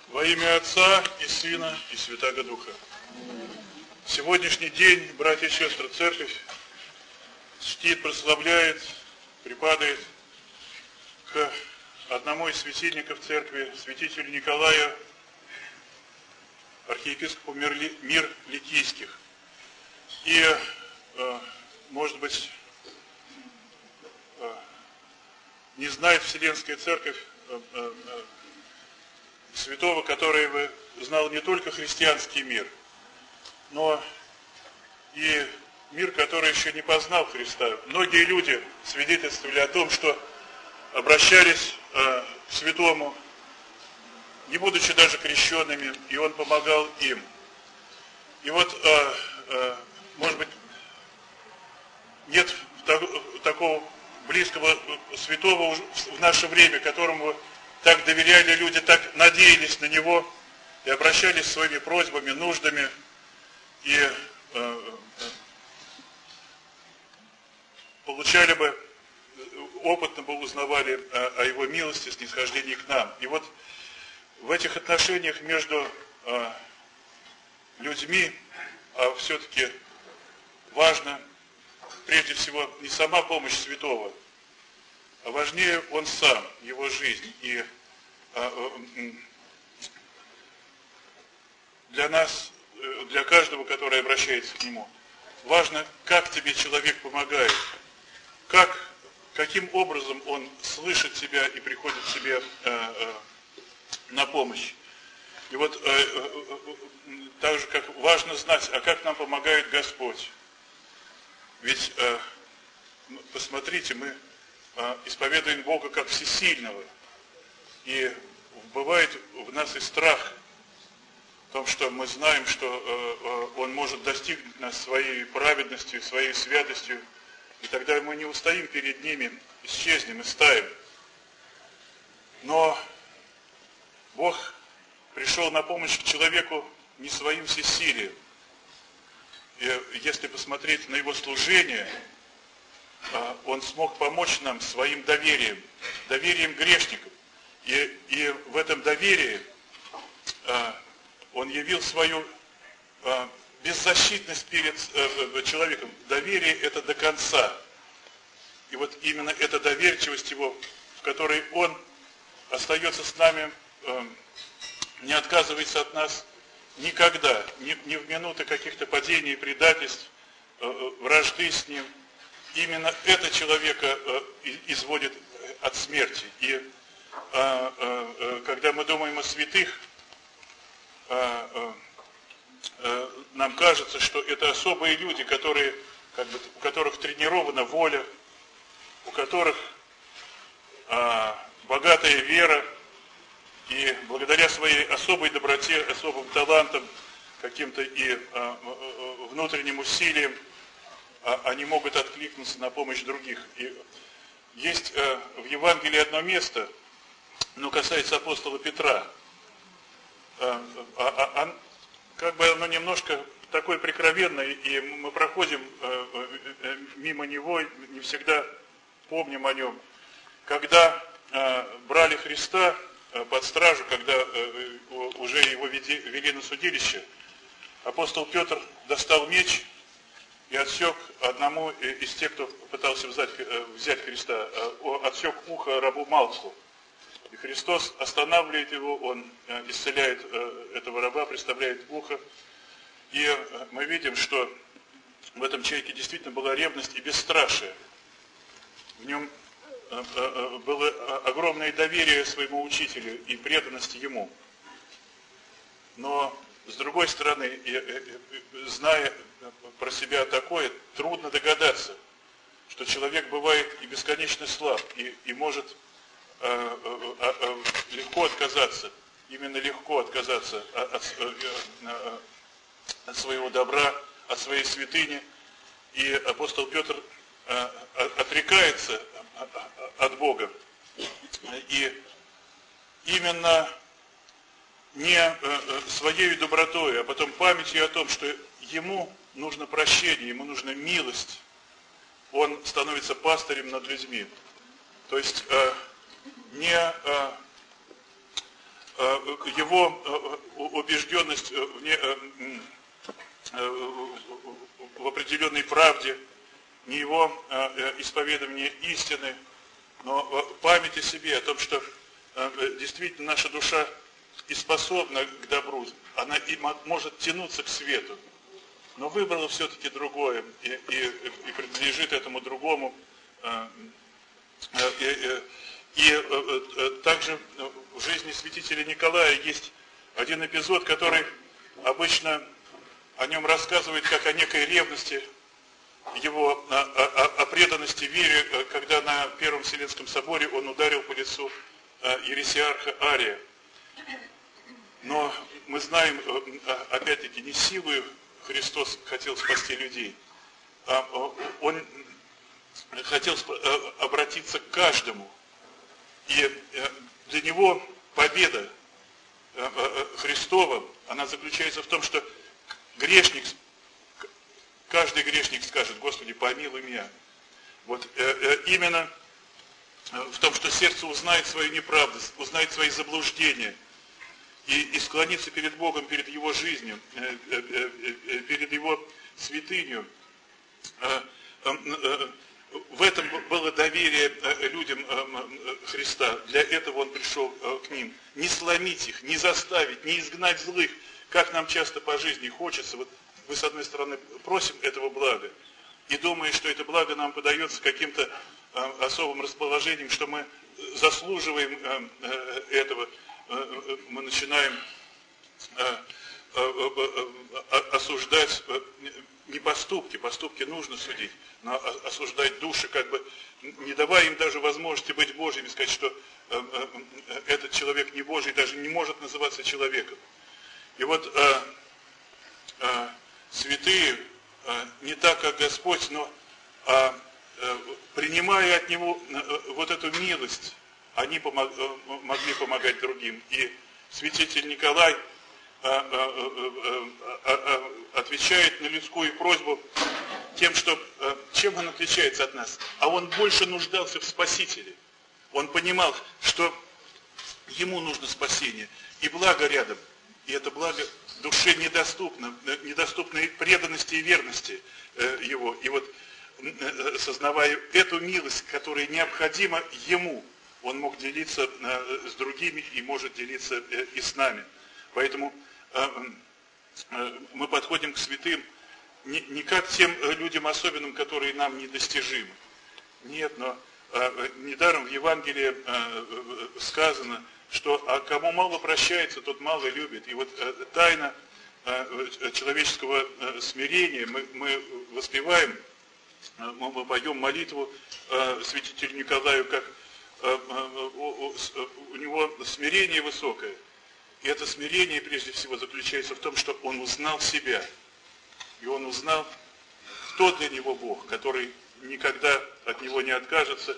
Во имя Отца и Сына и Святаго Духа. Сегодняшний день, братья и сестры, Церковь чтит, прославляет, припадает к одному из светильников Церкви, святителю Николаю, архиепископу Мир Ликийских. И, может быть, не знает Вселенская Церковь святого, который бы знал не только христианский мир, но и мир, который еще не познал Христа. Многие люди свидетельствовали о том, что обращались к святому, не будучи даже крещенными, и он помогал им. И вот, может быть, нет такого близкого святого в наше время, которому так доверяли люди, так надеялись на него и обращались своими просьбами, нуждами, и получали бы, опытно бы узнавали о его милости, снисхождении к нам. И вот в этих отношениях между людьми, все-таки важно прежде всего не сама помощь святого, а важнее он сам, его жизнь. И для нас, для каждого, который обращается к нему, важно, как тебе человек помогает, каким образом он слышит тебя и приходит тебе на помощь. И вот так же, как важно знать, а как нам помогает Господь. Ведь, посмотрите, мы исповедуем Бога как всесильного. И бывает в нас и страх в том, что мы знаем, что Он может достигнуть нас своей праведностью, своей святостью. И тогда мы не устоим перед ними, исчезнем и стаем. Но Бог пришел на помощь к человеку не своим всесилием. И если посмотреть на Его служение, Он смог помочь нам своим доверием грешников. И в этом доверии Он явил свою беззащитность перед человеком. Доверие это до конца. И вот именно эта доверчивость Его, в которой Он остается с нами, не отказывается от нас никогда, ни в минуты каких-то падений, предательств, вражды с Ним. Именно это человека изводит от смерти. И когда мы думаем о святых, нам кажется, что это особые люди, которые, у которых тренирована воля, у которых богатая вера, и благодаря своей особой доброте, особым талантам, каким-то и внутренним усилиям, они могут откликнуться на помощь других. И есть в Евангелии одно место, оно касается апостола Петра. Как бы оно немножко такое прикровенное, и мы проходим мимо него, не всегда помним о нем. Когда брали Христа под стражу, когда уже его вели на судилище, апостол Петр достал меч и отсек одному из тех, кто пытался взять Христа, отсек ухо рабу Малху. И Христос останавливает его, Он исцеляет этого раба, представляет ухо. И мы видим, что в этом человеке действительно была ревность и бесстрашие. В нем было огромное доверие своему учителю и преданность ему. Но, с другой стороны, зная про себя такое, трудно догадаться, что человек бывает и бесконечно слаб, и может легко отказаться, именно легко отказаться от своего добра, от своей святыни. И апостол Петр отрекается от Бога. И именно не своей добротой, а потом памятью о том, что ему нужно прощение, ему нужна милость, он становится пастырем над людьми. То есть не его убежденность в определенной правде, не его исповедование истины, но память о себе, о том, что действительно наша душа и способна к добру, она и может тянуться к свету, но выбрала все-таки другое и принадлежит этому другому. И также в жизни святителя Николая есть один эпизод, который обычно о нем рассказывает как о некой ревности, его о преданности вере, когда на Первом Вселенском соборе он ударил по лицу ересиарха Ария. Но мы знаем, опять-таки, не силою Христос хотел спасти людей, а он хотел обратиться к каждому. И для него победа Христова, она заключается в том, что грешник, каждый грешник скажет: Господи, помилуй меня. Вот именно в том, что сердце узнает свою неправдость, узнает свои заблуждения и склонится перед Богом, перед Его жизнью, перед Его святынью. В этом было доверие людям Христа. Для этого Он пришел к ним. Не сломить их, не заставить, не изгнать злых, как нам часто по жизни хочется. Вот мы, с одной стороны, просим этого блага и думаем, что это благо нам подается каким-то особым расположением, что мы заслуживаем этого. Мы начинаем осуждать не поступки, поступки нужно судить, но осуждать души, как бы не давая им даже возможности быть Божьими, сказать, что этот человек не Божий, даже не может называться человеком. И вот святые, не так, как Господь, но принимая от Него вот эту милость, они могли помогать другим. И святитель Николай отвечает на людскую просьбу тем, что чем он отличается от нас. А он больше нуждался в Спасителе. Он понимал, что ему нужно спасение. И благо рядом. И это благо душе недоступно и преданности и верности его. И вот, сознавая эту милость, которая необходима ему, он мог делиться с другими и может делиться и с нами. Поэтому мы подходим к святым не как тем людям особенным, которые нам недостижимы. Нет, но недаром в Евангелии сказано, что кому мало прощается, тот мало любит. И вот тайна человеческого смирения мы воспеваем, мы поем молитву святителю Николаю, как у него смирение высокое. И это смирение прежде всего заключается в том, что он узнал себя. И он узнал, кто для него Бог, который никогда от него не откажется,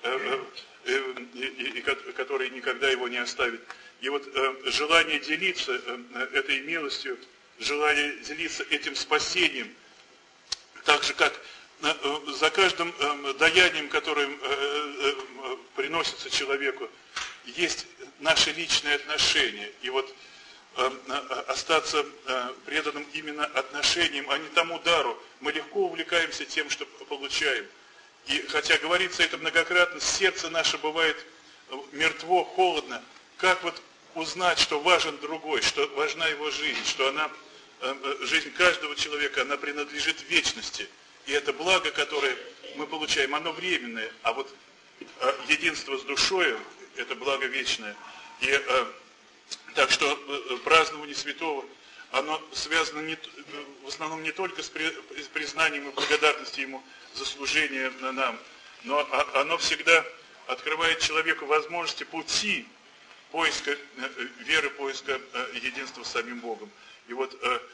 и который никогда его не оставит. И вот желание делиться этой милостью, желание делиться этим спасением, так же как за каждым даянием, которое приносится человеку, есть наши личные отношения. И вот остаться преданным именно отношениям, а не тому дару. Мы легко увлекаемся тем, что получаем. И хотя говорится это многократно, сердце наше бывает мертво, холодно. Как вот узнать, что важен другой, что важна его жизнь, что жизнь каждого человека, она принадлежит вечности. И это благо, которое мы получаем, оно временное. А вот единство с душой – это благо вечное. И так что празднование святого, оно связано в основном не только с признанием и благодарностью ему за служение нам, но оно всегда открывает человеку возможности пути поиска веры, поиска единства с самим Богом. И вот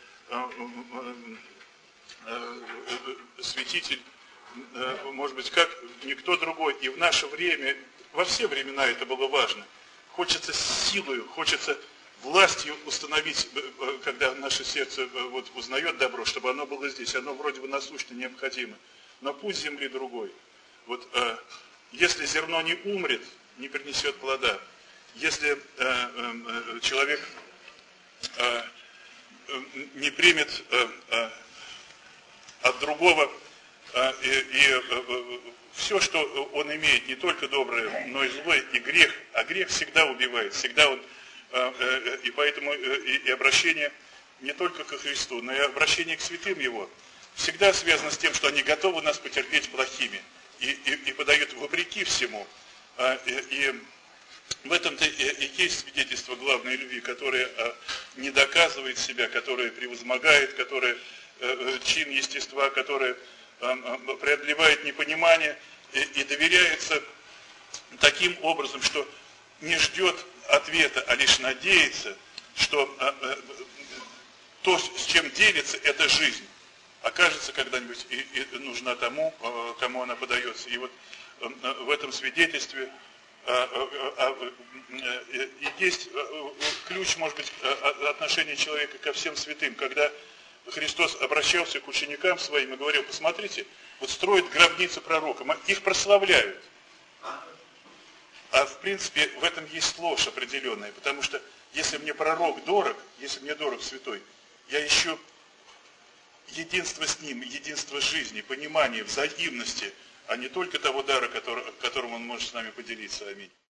святитель, может быть, как никто другой, и в наше время, во все времена это было важно. Хочется силою, хочется властью установить, когда наше сердце вот узнает добро, чтобы оно было здесь, оно вроде бы насущно необходимо. Но путь земли другой. Вот если зерно не умрет, не принесет плода. если человек не примет от другого и все, что он имеет, не только доброе, но и злое, и грех, а грех всегда убивает, всегда он, и поэтому и обращение не только ко Христу, но и обращение к святым Его всегда связано с тем, что они готовы нас потерпеть плохими и подают вопреки всему. И в этом-то и есть свидетельство главной любви, которая не доказывает себя, которая превозмогает, которая чин естества, которая преодолевает непонимание и доверяется таким образом, что не ждет ответа, а лишь надеется, что то, с чем делится, это жизнь, окажется когда-нибудь и нужна тому, кому она подается. И вот в этом свидетельстве есть ключ, может быть, отношения человека ко всем святым, когда Христос обращался к ученикам своим и говорил: посмотрите, вот строят гробницы пророкам, их прославляют. А в принципе в этом есть ложь определенная, потому что если мне пророк дорог, если мне дорог святой, я ищу единство с ним, единство жизни, понимание, взаимности, а не только того дара, которым он может с нами поделиться. Аминь.